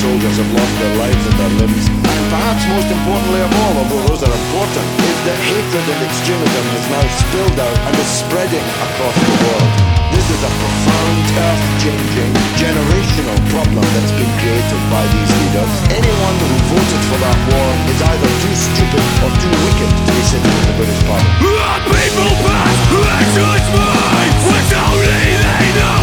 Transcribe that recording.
soldiers have lost their lives and their limbs. And perhaps most importantly of all, although those are important, is that hatred and extremism has now spilled out and is spreading across the world. This is a profound, earth-changing, generational problem that's been created by these leaders. Anyone who voted for that war is either too stupid or too wicked to be sitting in the British Parliament. People pass, actions mine, which only they know.